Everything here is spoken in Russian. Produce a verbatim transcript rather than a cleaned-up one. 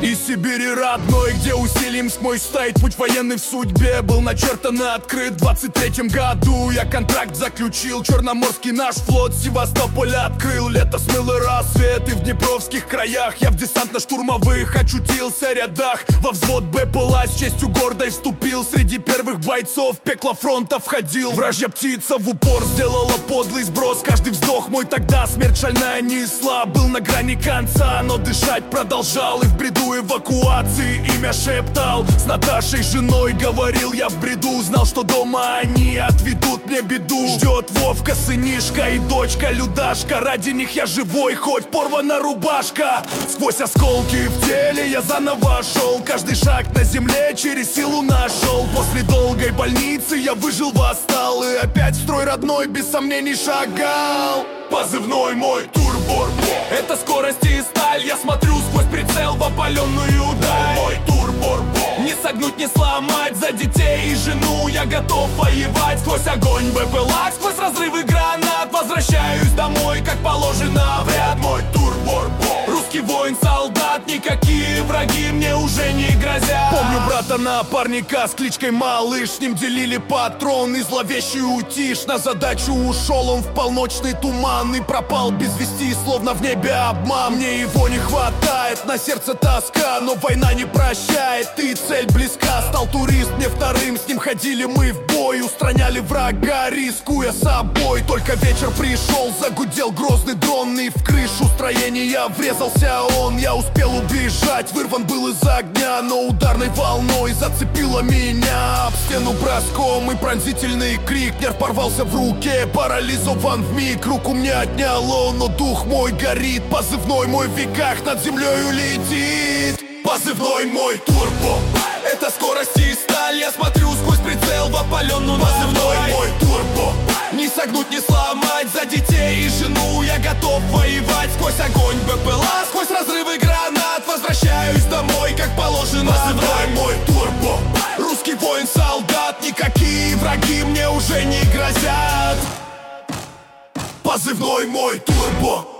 Из Сибири родной, где усилием мой стоит путь военный в судьбе был начертан и открыт. В двадцать третьем году я контракт заключил, Черноморский наш флот Севастополь открыл. Лето смыло рассвет, и в днепровских краях я в десантно-штурмовых очутился рядах. Во взвод БПЛА с честью гордой вступил, среди первых бойцов в пекло фронта входил. Вражья птица в упор сделала подлый сброс, каждый вздох мой тогда смерть шальная несла. Был на грани конца, но дышать продолжал, и в бреду эвакуации имя шептал. С Наташей женой говорил я в бреду, знал, что дома они отведут мне беду. Ждет Вовка, сынишка и дочка Людашка, ради них я живой, хоть порвана рубашка. Сквозь осколки в теле я заново шел, каждый шаг на земле через силу нашел. После долгой больницы я выжил, восстал, и опять в строй родной без сомнений шагал. Позывной мой Турбор, это скорость и сталь, я смотрю сквозь прицел в опаленную даль. Мой Турбор, не согнуть, не сломать, за детей и жену я готов воевать. Сквозь огонь БПЛА, сквозь разрывы гранат возвращаюсь домой, как положено в ряд. Мой Турбор, русский воин-солдат, никакие враги мне уже не грозят. Помню брата-напарника с кличкой Малыш, с ним делили патрон и зловещую тишь. На задачу ушел он в полночный туман и пропал без вести, словно в небе обман. Мне его не хватает, на сердце тоска, но война не прощает, и цель близка. Стал турист мне вторым, с ним ходили мы в бой, устраняли врага, рискуя собой. Только вечер пришел, загудел грозный дрон, и в крышу строения врезался он. Я успел убежать, вырван был из огня, но ударной волной зацепило меня об стену броском, и пронзительный крик, нерв порвался в руке, парализован вмиг. Руку мне отняло, но дух мой горит, позывной мой в веках над землею летит. Позывной мой Турбо, это скорость и сталь, я смотрю сквозь прицел в опаленную. Позывной мой Турбо, не согнуть, не сломать, за детей и жену я готов воевать. Сквозь огонь БПЛА, сквозь разрывы гранат возвращаюсь домой, как положено. Позывной мой Турбо, русский воин-солдат, никакие враги мне уже не грозят. Позывной мой Турбо.